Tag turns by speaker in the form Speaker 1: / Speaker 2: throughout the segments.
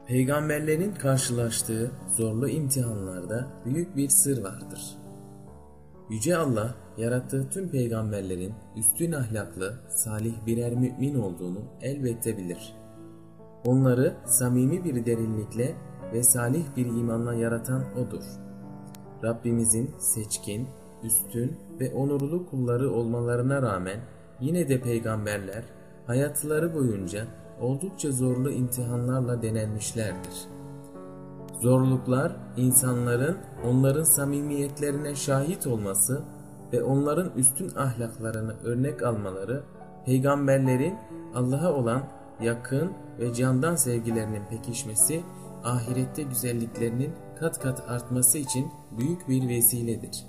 Speaker 1: Peygamberlerin karşılaştığı zorlu imtihanlarda büyük bir sır vardır. Yüce Allah, yarattığı tüm peygamberlerin üstün ahlaklı, salih birer mümin olduğunu elbette bilir. Onları samimi bir derinlikle ve salih bir imanla yaratan O'dur. Rabbimizin seçkin, üstün ve onurlu kulları olmalarına rağmen yine de peygamberler hayatları boyunca oldukça zorlu imtihanlarla denenmişlerdir. Zorluklar, insanların onların samimiyetlerine şahit olması ve onların üstün ahlaklarını örnek almaları, peygamberlerin Allah'a olan yakın ve candan sevgilerinin pekişmesi, ahirette güzelliklerinin kat kat artması için büyük bir vesiledir.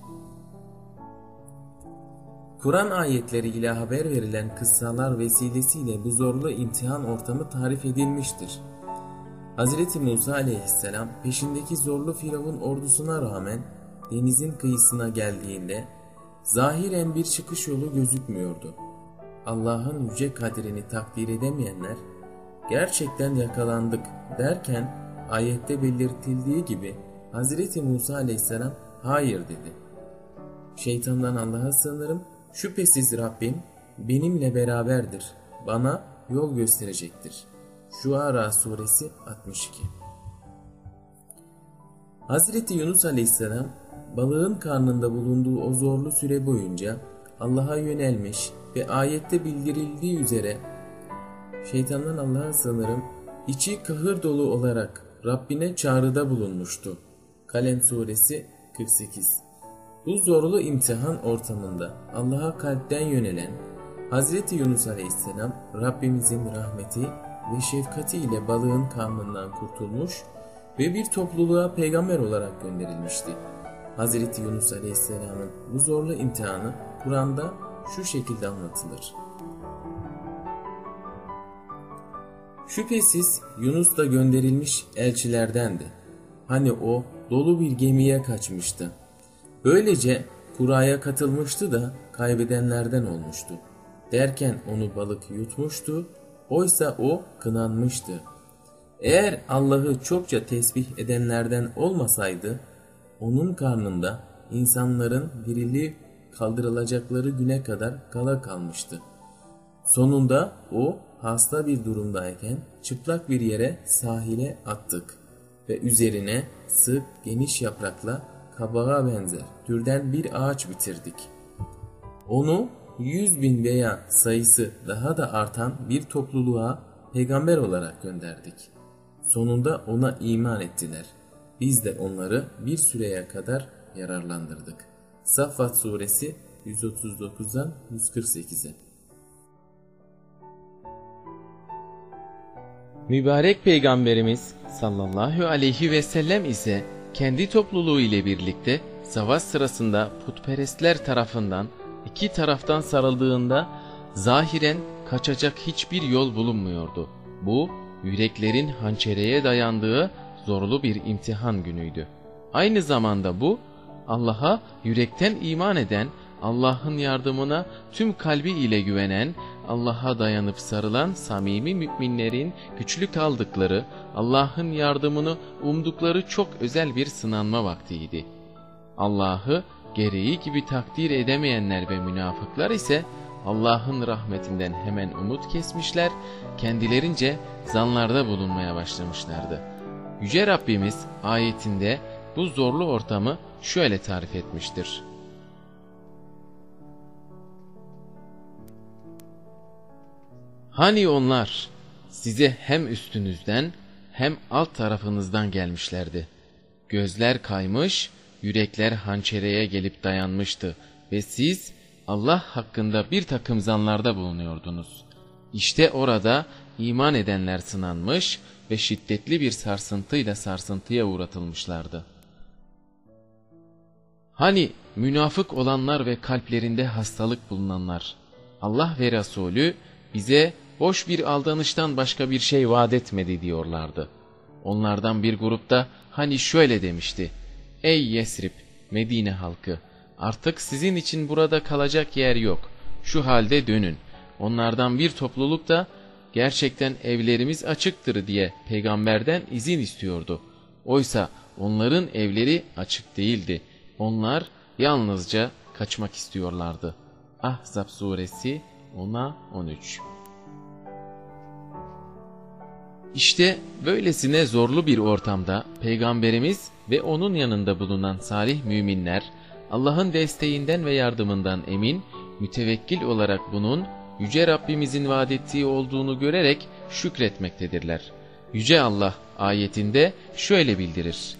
Speaker 1: Kur'an ayetleri ile haber verilen kıssalar vesilesiyle bu zorlu imtihan ortamı tarif edilmiştir. Hz. Musa aleyhisselam peşindeki zorlu Firavun ordusuna rağmen denizin kıyısına geldiğinde zahiren bir çıkış yolu gözükmüyordu. Allah'ın yüce kadrini takdir edemeyenler gerçekten yakalandık derken ayette belirtildiği gibi Hz. Musa aleyhisselam hayır dedi. Şeytandan Allah'a sığınırım, şüphesiz Rabbim benimle beraberdir, bana yol gösterecektir. Şuara suresi 62. Hazreti Yunus aleyhisselam balığın karnında bulunduğu o zorlu süre boyunca Allah'a yönelmiş ve ayette bildirildiği üzere şeytandan Allah'a sığınırım, içi kahır dolu olarak Rabbine çağrıda bulunmuştu. Kalem suresi 48. Bu zorlu imtihan ortamında Allah'a kalpten yönelen Hazreti Yunus aleyhisselam Rabbimizin rahmeti ve şefkati ile balığın karnından kurtulmuş ve bir topluluğa peygamber olarak gönderilmişti. Hazreti Yunus aleyhisselamın bu zorlu imtihanı Kur'an'da şu şekilde anlatılır. Şüphesiz Yunus da gönderilmiş elçilerdendi. Hani o dolu bir gemiye kaçmıştı. Böylece kuraya katılmıştı da kaybedenlerden olmuştu. Derken onu balık yutmuştu, oysa o kınanmıştı. Eğer Allah'ı çokça tesbih edenlerden olmasaydı, onun karnında insanların dirilip kaldırılacakları güne kadar kala kalmıştı. Sonunda o hasta bir durumdayken çıplak bir yere sahile attık ve üzerine sık geniş yaprakla kabağa benzer türden bir ağaç bitirdik. Onu 100.000 veya sayısı daha da artan bir topluluğa peygamber olarak gönderdik. Sonunda ona iman ettiler. Biz de onları bir süreye kadar yararlandırdık. Saffat suresi 139'dan 148'e.
Speaker 2: Mübarek Peygamberimiz sallallahu aleyhi ve sellem ise kendi topluluğu ile birlikte savaş sırasında putperestler tarafından iki taraftan sarıldığında zahiren kaçacak hiçbir yol bulunmuyordu. Bu yüreklerin hançereye dayandığı zorlu bir imtihan günüydü. Aynı zamanda bu Allah'a yürekten iman eden, Allah'ın yardımına tüm kalbi ile güvenen, Allah'a dayanıp sarılan samimi müminlerin güçlü kaldıkları, Allah'ın yardımını umdukları çok özel bir sınanma vaktiydi. Allah'ı gereği gibi takdir edemeyenler ve münafıklar ise Allah'ın rahmetinden hemen umut kesmişler, kendilerince zanlarda bulunmaya başlamışlardı. Yüce Rabbimiz ayetinde bu zorlu ortamı şöyle tarif etmiştir. Hani onlar size hem üstünüzden hem alt tarafınızdan gelmişlerdi. Gözler kaymış, yürekler hançereye gelip dayanmıştı ve siz Allah hakkında bir takım zanlarda bulunuyordunuz. İşte orada iman edenler sınanmış ve şiddetli bir sarsıntıyla sarsıntıya uğratılmışlardı. Hani münafık olanlar ve kalplerinde hastalık bulunanlar, Allah ve Resulü bize boş bir aldanıştan başka bir şey vaat etmedi diyorlardı. Onlardan bir grupta hani şöyle demişti: Ey Yesrib, Medine halkı, artık sizin için burada kalacak yer yok. Şu halde dönün. Onlardan bir topluluk da gerçekten evlerimiz açıktır diye peygamberden izin istiyordu. Oysa onların evleri açık değildi. Onlar yalnızca kaçmak istiyorlardı. Ahzab suresi 10'a 13. İşte böylesine zorlu bir ortamda Peygamberimiz ve onun yanında bulunan salih müminler Allah'ın desteğinden ve yardımından emin, mütevekkil olarak bunun Yüce Rabbimizin vaad ettiği olduğunu görerek şükretmektedirler. Yüce Allah ayetinde şöyle bildirir: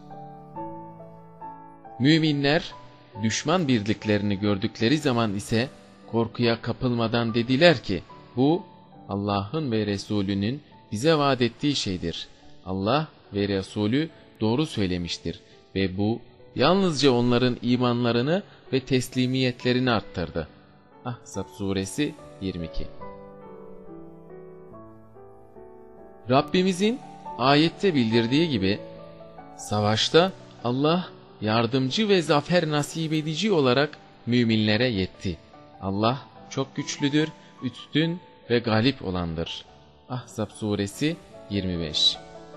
Speaker 2: Müminler düşman birliklerini gördükleri zaman ise korkuya kapılmadan dediler ki, bu Allah'ın ve Resulünün bize vaat ettiği şeydir. Allah ve Resulü doğru söylemiştir ve bu yalnızca onların imanlarını ve teslimiyetlerini arttırdı. Ahzab suresi 22. Rabbimizin ayette bildirdiği gibi savaşta Allah yardımcı ve zafer nasip edici olarak müminlere yetti. Allah çok güçlüdür, üstün ve galip olandır. Ahzab suresi 25.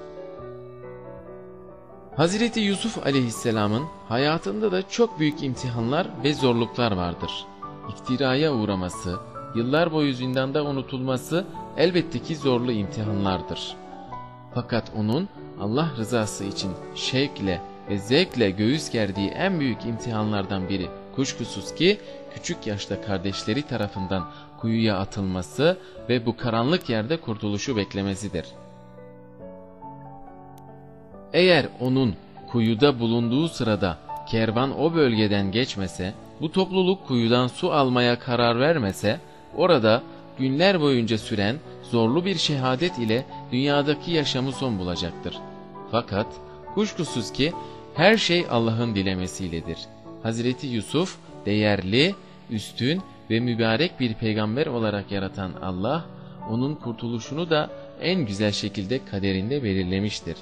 Speaker 2: Hazreti Yusuf aleyhisselamın hayatında da çok büyük imtihanlar ve zorluklar vardır. İftiraya uğraması, yıllar boyu zindanda unutulması elbette ki zorlu imtihanlardır. Fakat onun Allah rızası için şevkle ve zevkle göğüs gerdiği en büyük imtihanlardan biri kuşkusuz ki küçük yaşta kardeşleri tarafından kuyuya atılması ve bu karanlık yerde kurtuluşu beklemesidir. Eğer onun kuyuda bulunduğu sırada kervan o bölgeden geçmese, bu topluluk kuyudan su almaya karar vermese, orada günler boyunca süren zorlu bir şehadet ile dünyadaki yaşamı son bulacaktır. Fakat kuşkusuz ki her şey Allah'ın dilemesiyledir. Hazreti Yusuf değerli, üstün ve mübarek bir peygamber olarak yaratan Allah, onun kurtuluşunu da en güzel şekilde kaderinde belirlemiştir.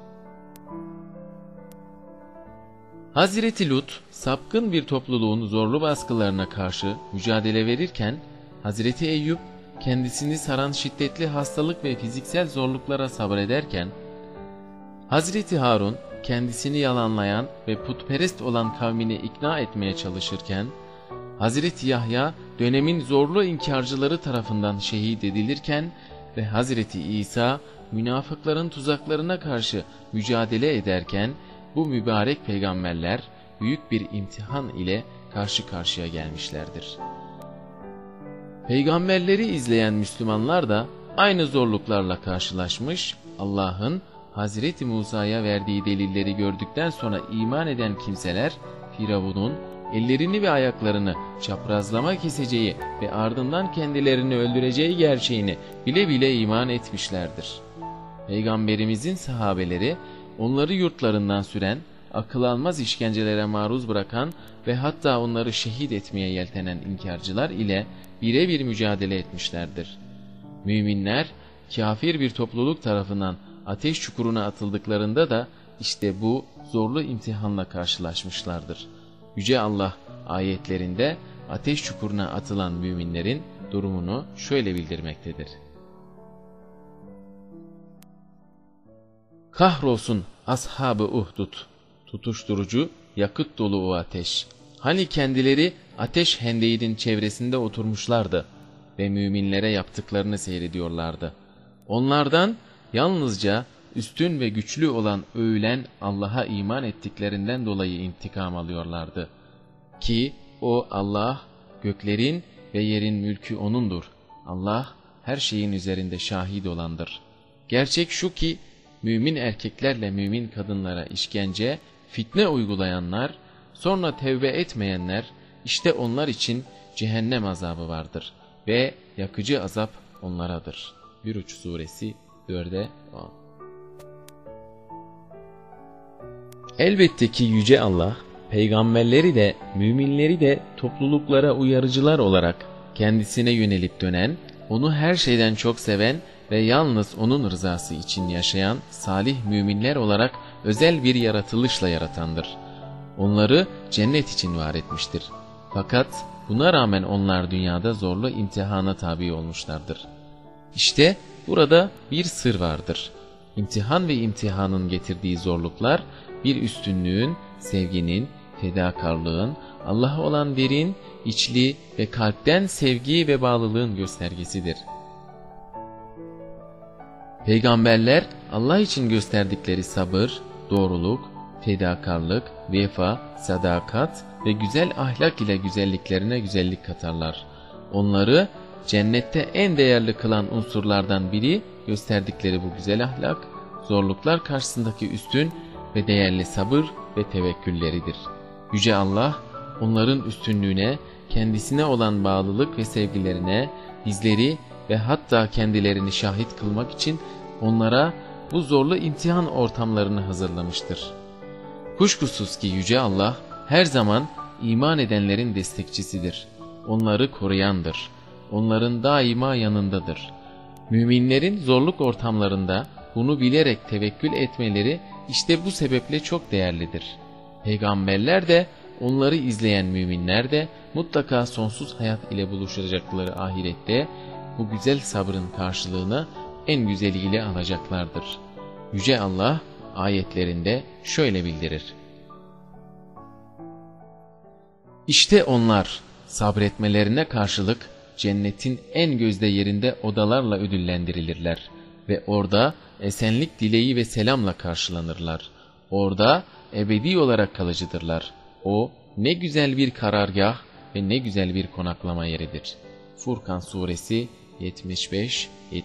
Speaker 2: Hazreti Lut, sapkın bir topluluğun zorlu baskılarına karşı mücadele verirken, Hazreti Eyüp, kendisini saran şiddetli hastalık ve fiziksel zorluklara sabrederken, Hazreti Harun, kendisini yalanlayan ve putperest olan kavmini ikna etmeye çalışırken, Hazreti Yahya dönemin zorlu inkarcıları tarafından şehit edilirken ve Hazreti İsa münafıkların tuzaklarına karşı mücadele ederken bu mübarek peygamberler büyük bir imtihan ile karşı karşıya gelmişlerdir. Peygamberleri izleyen Müslümanlar da aynı zorluklarla karşılaşmış, Allah'ın Hazreti Musa'ya verdiği delilleri gördükten sonra iman eden kimseler, Firavun'un ellerini ve ayaklarını çaprazlama keseceği ve ardından kendilerini öldüreceği gerçeğini bile bile iman etmişlerdir. Peygamberimizin sahabeleri, onları yurtlarından süren, akıl almaz işkencelere maruz bırakan ve hatta onları şehit etmeye yeltenen inkarcılar ile birebir mücadele etmişlerdir. Müminler, kafir bir topluluk tarafından ateş çukuruna atıldıklarında da işte bu zorlu imtihanla karşılaşmışlardır. Yüce Allah ayetlerinde ateş çukuruna atılan müminlerin durumunu şöyle bildirmektedir. Kahrolsun ashab-ı Uhdud, tutuşturucu, yakıt dolu o ateş. Hani kendileri ateş hendeğinin çevresinde oturmuşlardı ve müminlere yaptıklarını seyrediyorlardı. Onlardan yalnızca üstün ve güçlü olan övülen Allah'a iman ettiklerinden dolayı intikam alıyorlardı. Ki o Allah, göklerin ve yerin mülkü O'nundur. Allah her şeyin üzerinde şahit olandır. Gerçek şu ki, mümin erkeklerle mümin kadınlara işkence, fitne uygulayanlar, sonra tevbe etmeyenler, işte onlar için cehennem azabı vardır ve yakıcı azap onlaradır. Buruç suresi 4'e 10. Elbette ki Yüce Allah, peygamberleri de müminleri de topluluklara uyarıcılar olarak kendisine yönelip dönen, onu her şeyden çok seven ve yalnız onun rızası için yaşayan salih müminler olarak özel bir yaratılışla yaratandır. Onları cennet için var etmiştir. Fakat buna rağmen onlar dünyada zorlu imtihana tabi olmuşlardır. İşte burada bir sır vardır. İmtihan ve imtihanın getirdiği zorluklar bir üstünlüğün, sevginin, fedakarlığın, Allah'a olan derin, içli ve kalpten sevgi ve bağlılığın göstergesidir. Peygamberler Allah için gösterdikleri sabır, doğruluk, fedakarlık, vefa, sadakat ve güzel ahlak ile güzelliklerine güzellik katarlar. Onları cennette en değerli kılan unsurlardan biri gösterdikleri bu güzel ahlak, zorluklar karşısındaki üstün ve değerli sabır ve tevekkülleridir. Yüce Allah onların üstünlüğüne, kendisine olan bağlılık ve sevgilerine, bizleri ve hatta kendilerini şahit kılmak için onlara bu zorlu imtihan ortamlarını hazırlamıştır. Kuşkusuz ki Yüce Allah her zaman iman edenlerin destekçisidir. Onları koruyandır. Onların daima yanındadır. Müminlerin zorluk ortamlarında bunu bilerek tevekkül etmeleri işte bu sebeple çok değerlidir. Peygamberler de, onları izleyen müminler de mutlaka sonsuz hayat ile buluşacakları ahirette bu güzel sabrın karşılığını en güzeliyle alacaklardır. Yüce Allah ayetlerinde şöyle bildirir: İşte onlar sabretmelerine karşılık cennetin en gözde yerinde odalarla ödüllendirilirler ve orada esenlik dileği ve selamla karşılanırlar. Orada ebedi olarak kalıcıdırlar. O ne güzel bir karargah ve ne güzel bir konaklama yeridir. Furkan Suresi 75-76.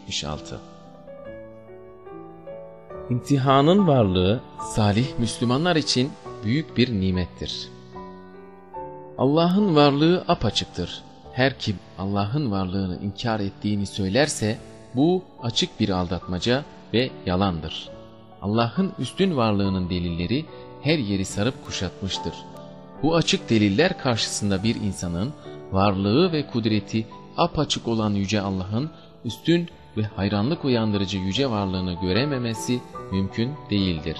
Speaker 2: İmtihanın varlığı salih Müslümanlar için büyük bir nimettir. Allah'ın varlığı apaçıktır. Her kim Allah'ın varlığını inkar ettiğini söylerse bu açık bir aldatmaca ve yalandır. Allah'ın üstün varlığının delilleri her yeri sarıp kuşatmıştır. Bu açık deliller karşısında bir insanın varlığı ve kudreti apaçık olan Yüce Allah'ın üstün ve hayranlık uyandırıcı yüce varlığını görememesi mümkün değildir.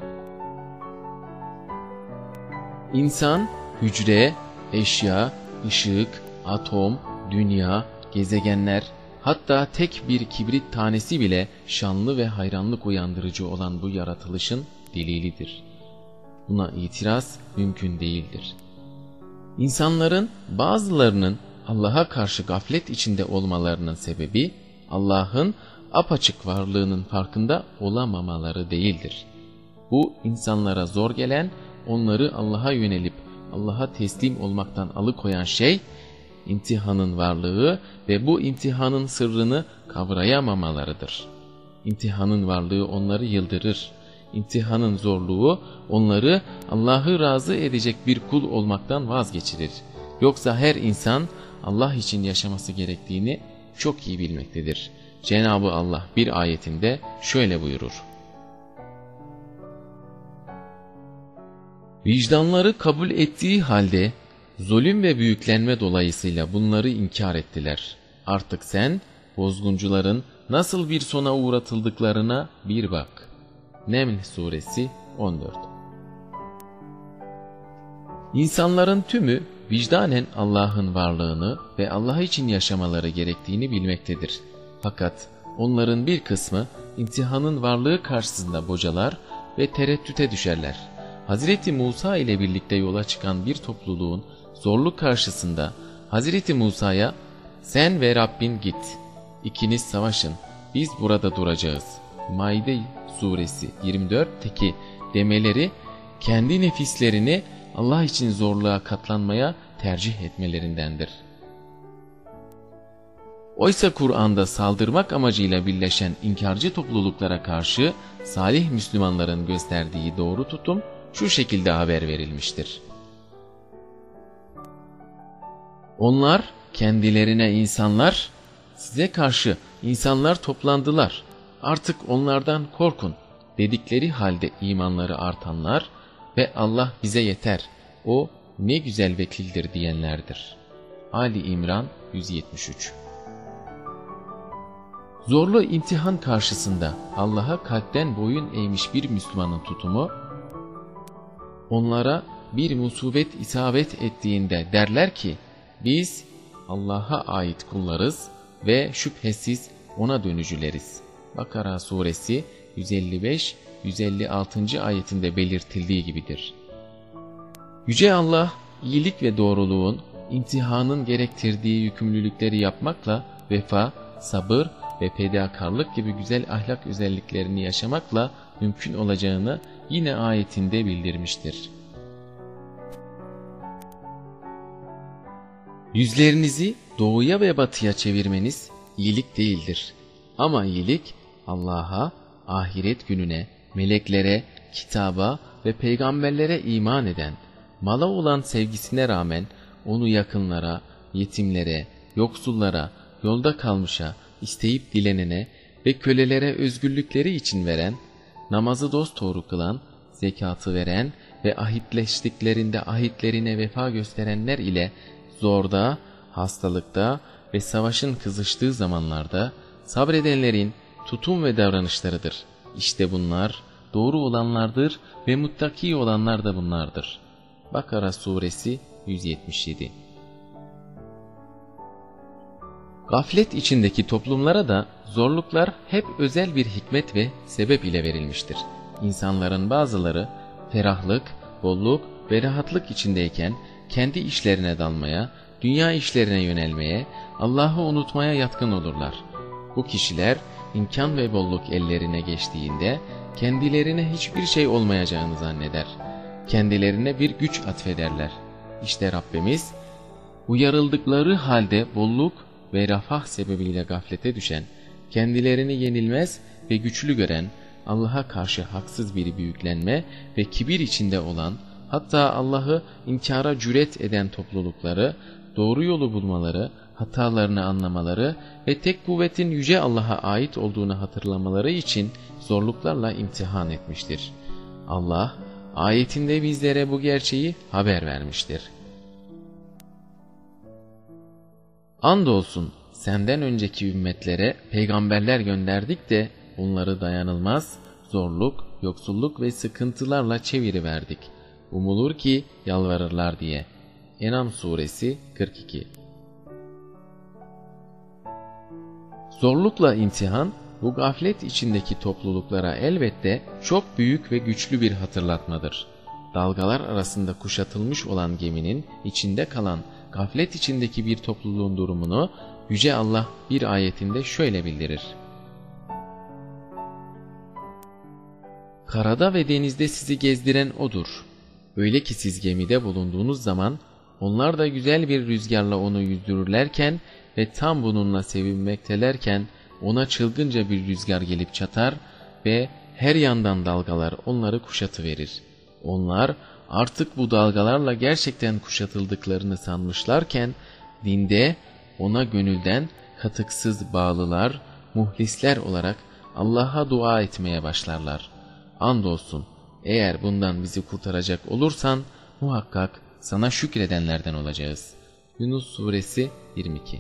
Speaker 2: İnsan, hücre, eşya, ışık, atom, dünya, gezegenler, hatta tek bir kibrit tanesi bile şanlı ve hayranlık uyandırıcı olan bu yaratılışın delilidir. Buna itiraz mümkün değildir. İnsanların bazılarının Allah'a karşı gaflet içinde olmalarının sebebi Allah'ın apaçık varlığının farkında olamamaları değildir. Bu insanlara zor gelen, onları Allah'a yönelip Allah'a teslim olmaktan alıkoyan şey, imtihanın varlığı ve bu imtihanın sırrını kavrayamamalarıdır. İmtihanın varlığı onları yıldırır. İmtihanın zorluğu onları Allah'ı razı edecek bir kul olmaktan vazgeçirir. Yoksa her insan Allah için yaşaması gerektiğini çok iyi bilmektedir. Cenab-ı Allah bir ayetinde şöyle buyurur: Vicdanları kabul ettiği halde zulüm ve büyüklenme dolayısıyla bunları inkar ettiler. Artık sen bozguncuların nasıl bir sona uğratıldıklarına bir bak. Neml Suresi 14. İnsanların tümü vicdanen Allah'ın varlığını ve Allah için yaşamaları gerektiğini bilmektedir. Fakat onların bir kısmı imtihanın varlığı karşısında bocalar ve tereddüte düşerler. Hazreti Musa ile birlikte yola çıkan bir topluluğun zorluk karşısında Hazreti Musa'ya "Sen ve Rabbin git, ikiniz savaşın, biz burada duracağız" Maide Suresi 24'teki demeleri kendi nefislerini Allah için zorluğa katlanmaya tercih etmelerindendir. Oysa Kur'an'da saldırmak amacıyla birleşen inkarcı topluluklara karşı salih Müslümanların gösterdiği doğru tutum şu şekilde haber verilmiştir: Onlar kendilerine insanlar, size karşı insanlar toplandılar, artık onlardan korkun dedikleri halde imanları artanlar ve Allah bize yeter, o ne güzel vekildir diyenlerdir. Ali İmran 173. Zorlu imtihan karşısında Allah'a kalpten boyun eğmiş bir Müslümanın tutumu, onlara bir musibet isabet ettiğinde derler ki, biz Allah'a ait kullarız ve şüphesiz ona dönücüleriz. Bakara suresi 155-156. ayetinde belirtildiği gibidir. Yüce Allah, iyilik ve doğruluğun, imtihanın gerektirdiği yükümlülükleri yapmakla vefa, sabır ve fedakarlık gibi güzel ahlak özelliklerini yaşamakla mümkün olacağını yine ayetinde bildirmiştir. Yüzlerinizi doğuya ve batıya çevirmeniz iyilik değildir. Ama iyilik Allah'a, ahiret gününe, meleklere, kitaba ve peygamberlere iman eden, mala olan sevgisine rağmen onu yakınlara, yetimlere, yoksullara, yolda kalmışa, isteyip dilenene ve kölelere özgürlükleri için veren, namazı dosdoğru kılan, zekatı veren ve ahitleştiklerinde ahitlerine vefa gösterenler ile zorda, hastalıkta ve savaşın kızıştığı zamanlarda sabredenlerin tutum ve davranışlarıdır. İşte bunlar doğru olanlardır ve muttaki olanlar da bunlardır. Bakara suresi 177. Gaflet içindeki toplumlara da zorluklar hep özel bir hikmet ve sebep ile verilmiştir. İnsanların bazıları ferahlık, bolluk ve rahatlık içindeyken kendi işlerine dalmaya, dünya işlerine yönelmeye, Allah'ı unutmaya yatkın olurlar. Bu kişiler imkan ve bolluk ellerine geçtiğinde kendilerine hiçbir şey olmayacağını zanneder. Kendilerine bir güç atfederler. İşte Rabbimiz, uyarıldıkları halde bolluk ve refah sebebiyle gaflete düşen, kendilerini yenilmez ve güçlü gören, Allah'a karşı haksız bir büyüklenme ve kibir içinde olan, hatta Allah'ı inkara cüret eden toplulukları, doğru yolu bulmaları, hatalarını anlamaları ve tek kuvvetin Yüce Allah'a ait olduğunu hatırlamaları için zorluklarla imtihan etmiştir. Allah, ayetinde bizlere bu gerçeği haber vermiştir. Andolsun senden önceki ümmetlere peygamberler gönderdik de onları dayanılmaz zorluk, yoksulluk ve sıkıntılarla çeviriverdik. Umulur ki yalvarırlar diye. En'am suresi 42. Zorlukla imtihan, bu gaflet içindeki topluluklara elbette çok büyük ve güçlü bir hatırlatmadır. Dalgalar arasında kuşatılmış olan geminin içinde kalan gaflet içindeki bir topluluğun durumunu Yüce Allah bir ayetinde şöyle bildirir. Karada ve denizde sizi gezdiren O'dur. Öyle ki siz gemide bulunduğunuz zaman onlar da güzel bir rüzgarla onu yüzdürürlerken ve tam bununla sevinmektelerken ona çılgınca bir rüzgar gelip çatar ve her yandan dalgalar onları kuşatıverir. Onlar artık bu dalgalarla gerçekten kuşatıldıklarını sanmışlarken dinde ona gönülden katıksız bağlılar, muhlisler olarak Allah'a dua etmeye başlarlar. Andolsun eğer bundan bizi kurtaracak olursan muhakkak sana şükredenlerden olacağız. Yunus suresi 22.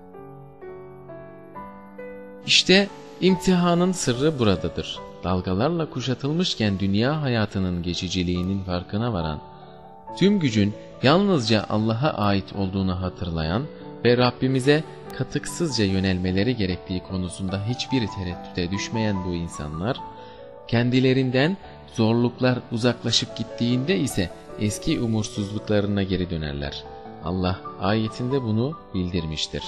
Speaker 2: İşte imtihanın sırrı buradadır. Dalgalarla kuşatılmışken dünya hayatının geçiciliğinin farkına varan, tüm gücün yalnızca Allah'a ait olduğunu hatırlayan ve Rabbimize katıksızca yönelmeleri gerektiği konusunda hiçbir tereddüte düşmeyen bu insanlar, kendilerinden zorluklar uzaklaşıp gittiğinde ise eski umursuzluklarına geri dönerler. Allah ayetinde bunu bildirmiştir.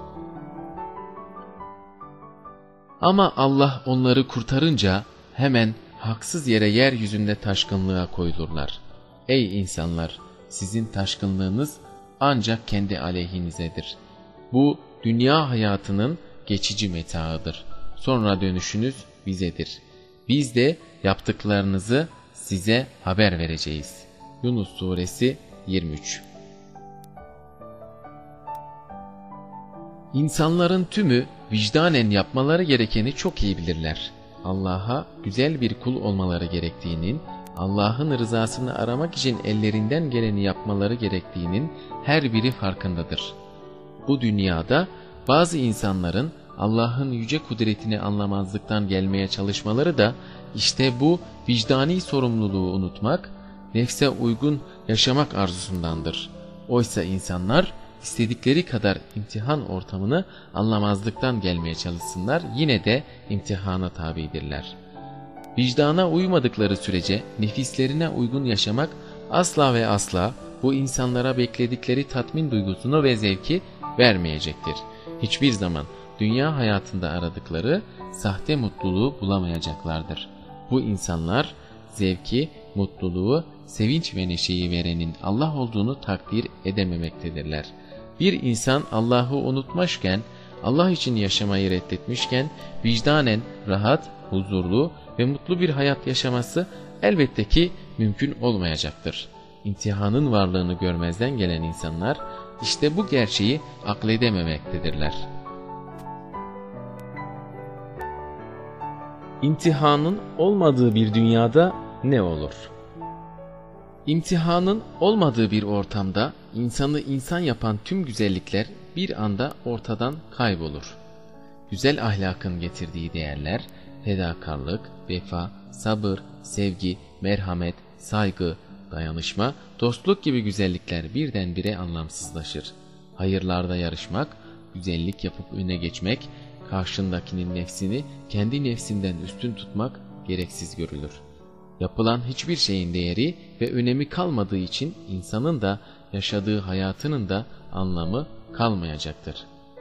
Speaker 2: Ama Allah onları kurtarınca hemen haksız yere yeryüzünde taşkınlığa koyulurlar. Ey insanlar! Sizin taşkınlığınız ancak kendi aleyhinizedir. Bu dünya hayatının geçici metaıdır. Sonra dönüşünüz bizedir. Biz de yaptıklarınızı size haber vereceğiz. Yunus suresi 23. İnsanların tümü vicdanen yapmaları gerekeni çok iyi bilirler. Allah'a güzel bir kul olmaları gerektiğinin, Allah'ın rızasını aramak için ellerinden geleni yapmaları gerektiğinin her biri farkındadır. Bu dünyada bazı insanların Allah'ın yüce kudretini anlamazlıktan gelmeye çalışmaları da işte bu vicdani sorumluluğu unutmak, nefse uygun yaşamak arzusundandır. Oysa insanlar istedikleri kadar imtihan ortamını anlamazlıktan gelmeye çalışsınlar, yine de imtihana tabidirler. Vicdana uymadıkları sürece nefislerine uygun yaşamak asla ve asla bu insanlara bekledikleri tatmin duygusunu ve zevki vermeyecektir. Hiçbir zaman dünya hayatında aradıkları sahte mutluluğu bulamayacaklardır. Bu insanlar zevki, mutluluğu, sevinç ve neşeyi verenin Allah olduğunu takdir edememektedirler. Bir insan Allah'ı unutmuşken, Allah için yaşamayı reddetmişken vicdanen rahat, huzurlu ve mutlu bir hayat yaşaması elbette ki mümkün olmayacaktır. İmtihanın varlığını görmezden gelen insanlar işte bu gerçeği akledememektedirler. İmtihanın olmadığı bir dünyada ne olur? İmtihanın olmadığı bir ortamda insanı insan yapan tüm güzellikler bir anda ortadan kaybolur. Güzel ahlakın getirdiği değerler, fedakarlık, vefa, sabır, sevgi, merhamet, saygı, dayanışma, dostluk gibi güzellikler birdenbire anlamsızlaşır. Hayırlarda yarışmak, güzellik yapıp öne geçmek, karşındakinin nefsini kendi nefsinden üstün tutmak gereksiz görülür. Yapılan hiçbir şeyin değeri ve önemi kalmadığı için insanın da yaşadığı hayatının da anlamı kalmayacaktır.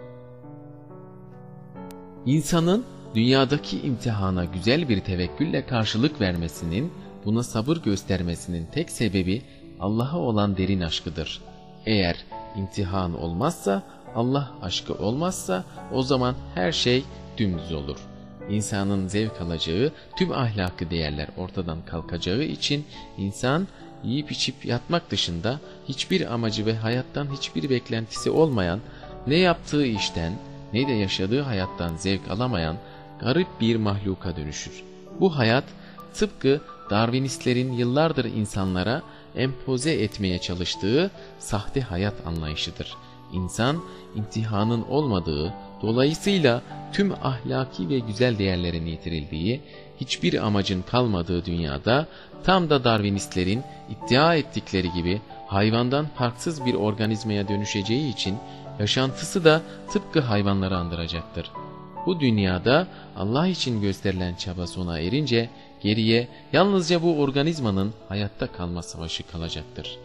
Speaker 2: İnsanın dünyadaki imtihana güzel bir tevekkülle karşılık vermesinin, buna sabır göstermesinin tek sebebi Allah'a olan derin aşkıdır. Eğer imtihan olmazsa, Allah aşkı olmazsa o zaman her şey dümdüz olur. İnsanın zevk alacağı tüm ahlaki değerler ortadan kalkacağı için insan yiyip içip yatmak dışında hiçbir amacı ve hayattan hiçbir beklentisi olmayan, ne yaptığı işten ne de yaşadığı hayattan zevk alamayan garip bir mahluka dönüşür. Bu hayat tıpkı Darwinistlerin yıllardır insanlara empoze etmeye çalıştığı sahte hayat anlayışıdır. İnsan imtihanın olmadığı, dolayısıyla tüm ahlaki ve güzel değerlerin yitirildiği, hiçbir amacın kalmadığı dünyada tam da Darwinistlerin iddia ettikleri gibi hayvandan farksız bir organizmaya dönüşeceği için yaşantısı da tıpkı hayvanları andıracaktır. Bu dünyada Allah için gösterilen çaba sona erince geriye yalnızca bu organizmanın hayatta kalma savaşı kalacaktır.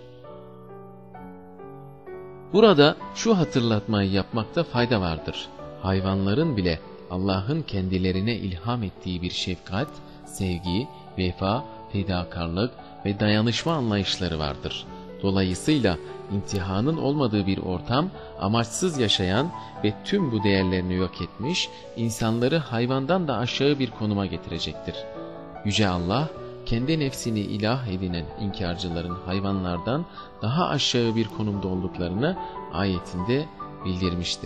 Speaker 2: Burada şu hatırlatmayı yapmakta fayda vardır. Hayvanların bile Allah'ın kendilerine ilham ettiği bir şefkat, sevgi, vefa, fedakarlık ve dayanışma anlayışları vardır. Dolayısıyla imtihanın olmadığı bir ortam, amaçsız yaşayan ve tüm bu değerlerini yok etmiş, insanları hayvandan da aşağı bir konuma getirecektir. Yüce Allah, kendi nefsini ilah edinen inkarcıların hayvanlardan daha aşağı bir konumda olduklarını ayetinde bildirmiştir.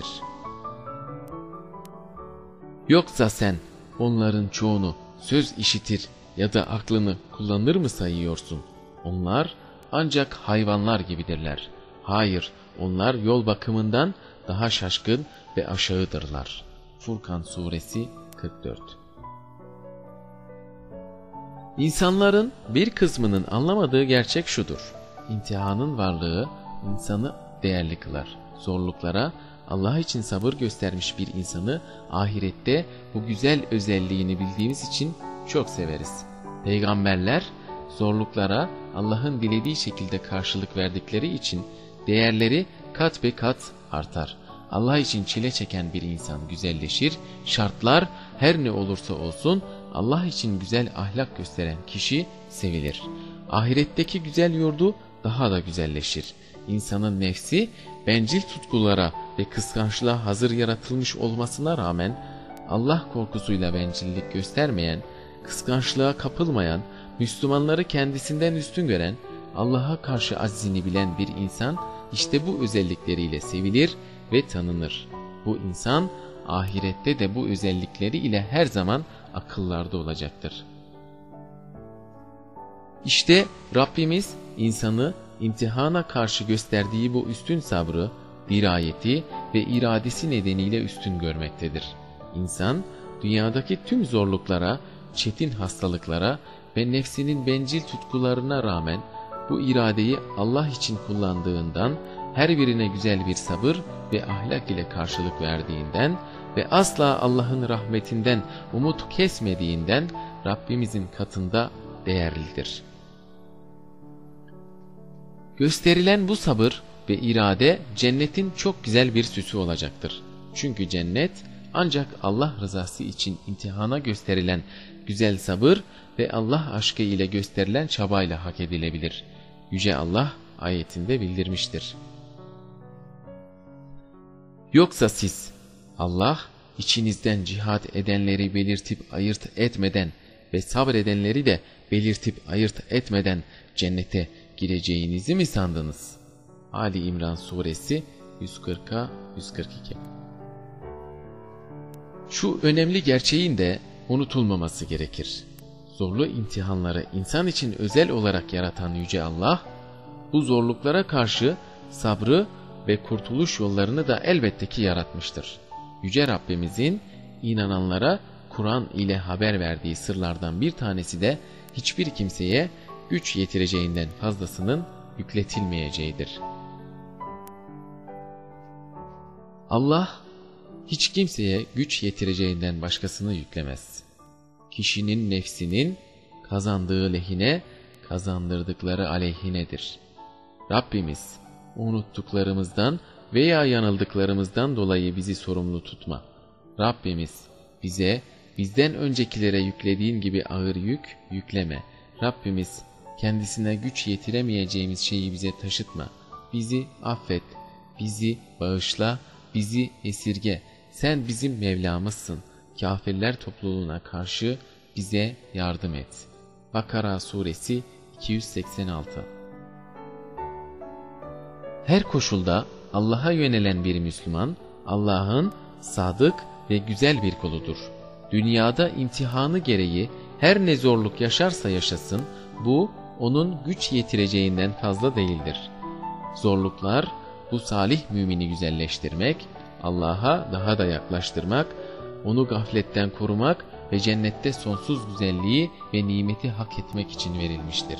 Speaker 2: Yoksa sen onların çoğunu söz işitir ya da aklını kullanır mı sayıyorsun? Onlar ancak hayvanlar gibidirler. Hayır, onlar yol bakımından daha şaşkın ve aşağıdırlar. Furkan Suresi 44. İnsanların bir kısmının anlamadığı gerçek şudur: İmtihanın varlığı insanı değerli kılar. Zorluklara Allah için sabır göstermiş bir insanı ahirette bu güzel özelliğini bildiğimiz için çok severiz. Peygamberler zorluklara Allah'ın dilediği şekilde karşılık verdikleri için değerleri kat be kat artar. Allah için çile çeken bir insan güzelleşir, şartlar her ne olursa olsun Allah için güzel ahlak gösteren kişi sevilir. Ahiretteki güzel yurdu daha da güzelleşir. İnsanın nefsi bencil tutkulara ve kıskançlığa hazır yaratılmış olmasına rağmen Allah korkusuyla bencillik göstermeyen, kıskançlığa kapılmayan, Müslümanları kendisinden üstün gören, Allah'a karşı aczini bilen bir insan işte bu özellikleriyle sevilir ve tanınır. Bu insan ahirette de bu özellikleri ile her zaman akıllarda olacaktır. İşte Rabbimiz insanı imtihana karşı gösterdiği bu üstün sabrı, dirayeti ve iradesi nedeniyle üstün görmektedir. İnsan dünyadaki tüm zorluklara, çetin hastalıklara ve nefsinin bencil tutkularına rağmen bu iradeyi Allah için kullandığından her birine güzel bir sabır ve ahlak ile karşılık verdiğinden ve asla Allah'ın rahmetinden umut kesmediğinden Rabbimizin katında değerlidir. Gösterilen bu sabır ve irade cennetin çok güzel bir süsü olacaktır. Çünkü cennet ancak Allah rızası için imtihana gösterilen güzel sabır ve Allah aşkı ile gösterilen çabayla hak edilebilir. Yüce Allah ayetinde bildirmiştir. Yoksa siz, Allah içinizden cihat edenleri belirtip ayırt etmeden ve sabredenleri de belirtip ayırt etmeden cennete gireceğinizi mi sandınız? Ali İmran suresi 140'a 142. Şu önemli gerçeğin de unutulmaması gerekir. Zorlu imtihanları insan için özel olarak yaratan Yüce Allah, bu zorluklara karşı sabrı ve kurtuluş yollarını da elbette ki yaratmıştır. Yüce Rabbimizin inananlara Kur'an ile haber verdiği sırlardan bir tanesi de hiçbir kimseye güç yetireceğinden fazlasının yükletilmeyeceğidir. Allah hiç kimseye güç yetireceğinden başkasını yüklemez. Kişinin nefsinin kazandığı lehine, kazandırdıkları aleyhinedir. Rabbimiz unuttuklarımızdan veya yanıldıklarımızdan dolayı bizi sorumlu tutma. Rabbimiz bize bizden öncekilere yüklediğin gibi ağır yük yükleme. Rabbimiz kendisine güç yetiremeyeceğimiz şeyi bize taşıtma. Bizi affet, bizi bağışla, bizi esirge. Sen bizim Mevlamızsın. Kafirler topluluğuna karşı bize yardım et. Bakara suresi 286. Her koşulda Allah'a yönelen bir Müslüman, Allah'ın sadık ve güzel bir kuludur. Dünyada imtihanı gereği her ne zorluk yaşarsa yaşasın, bu onun güç yetireceğinden fazla değildir. Zorluklar bu salih mümini güzelleştirmek, Allah'a daha da yaklaştırmak, onu gafletten korumak ve cennette sonsuz güzelliği ve nimeti hak etmek için verilmiştir.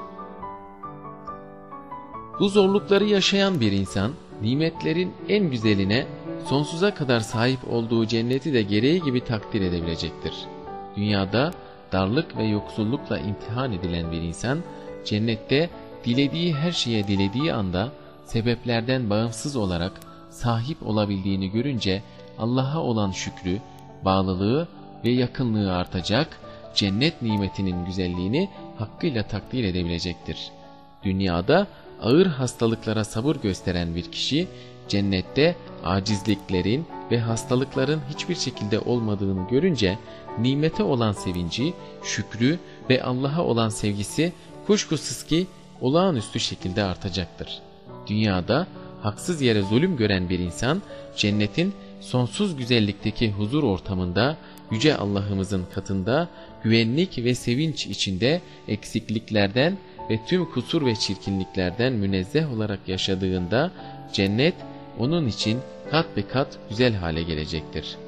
Speaker 2: Bu zorlukları yaşayan bir insan, nimetlerin en güzeline sonsuza kadar sahip olduğu cenneti de gereği gibi takdir edebilecektir. Dünyada darlık ve yoksullukla imtihan edilen bir insan, cennette dilediği her şeye dilediği anda sebeplerden bağımsız olarak sahip olabildiğini görünce Allah'a olan şükrü, bağlılığı ve yakınlığı artacak, cennet nimetinin güzelliğini hakkıyla takdir edebilecektir. Dünyada ağır hastalıklara sabır gösteren bir kişi, cennette acizliklerin ve hastalıkların hiçbir şekilde olmadığını görünce nimete olan sevinci, şükrü ve Allah'a olan sevgisi kuşkusuz ki olağanüstü şekilde artacaktır. Dünyada haksız yere zulüm gören bir insan, cennetin sonsuz güzellikteki huzur ortamında, Yüce Allah'ımızın katında güvenlik ve sevinç içinde eksikliklerden ve tüm kusur ve çirkinliklerden münezzeh olarak yaşadığında cennet onun için kat be kat güzel hale gelecektir.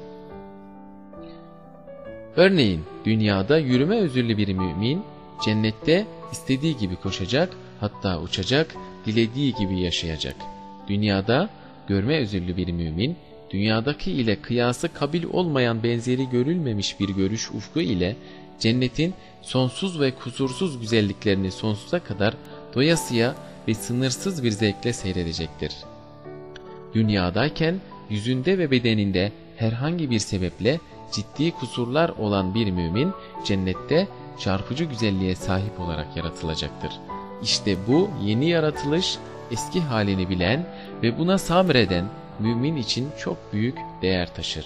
Speaker 2: Örneğin dünyada yürüme özürlü bir mümin cennette istediği gibi koşacak, hatta uçacak, dilediği gibi yaşayacak. Dünyada görme özürlü bir mümin dünyadaki ile kıyası kabil olmayan benzeri görülmemiş bir görüş ufku ile cennetin sonsuz ve kusursuz güzelliklerini sonsuza kadar doyasıya ve sınırsız bir zevkle seyredecektir. Dünyadayken yüzünde ve bedeninde herhangi bir sebeple ciddi kusurlar olan bir mümin cennette çarpıcı güzelliğe sahip olarak yaratılacaktır. İşte bu yeni yaratılış eski halini bilen ve buna sabreden mümin için çok büyük değer taşır.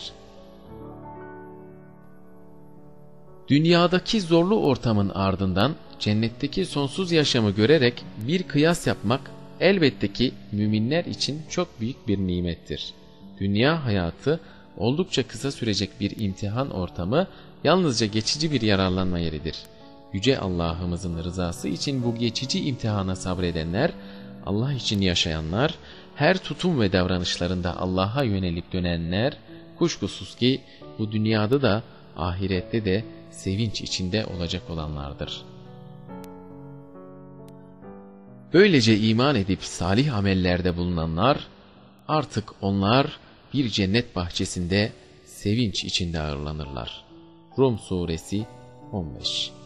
Speaker 2: Dünyadaki zorlu ortamın ardından cennetteki sonsuz yaşamı görerek bir kıyas yapmak elbette ki müminler için çok büyük bir nimettir. Dünya hayatı oldukça kısa sürecek bir imtihan ortamı, yalnızca geçici bir yararlanma yeridir. Yüce Allah'ımızın rızası için bu geçici imtihana sabredenler, Allah için yaşayanlar, her tutum ve davranışlarında Allah'a yönelip dönenler, kuşkusuz ki bu dünyada da ahirette de sevinç içinde olacak olanlardır. Böylece iman edip salih amellerde bulunanlar, artık onlar bir cennet bahçesinde sevinç içinde ağırlanırlar. Rum Suresi 15.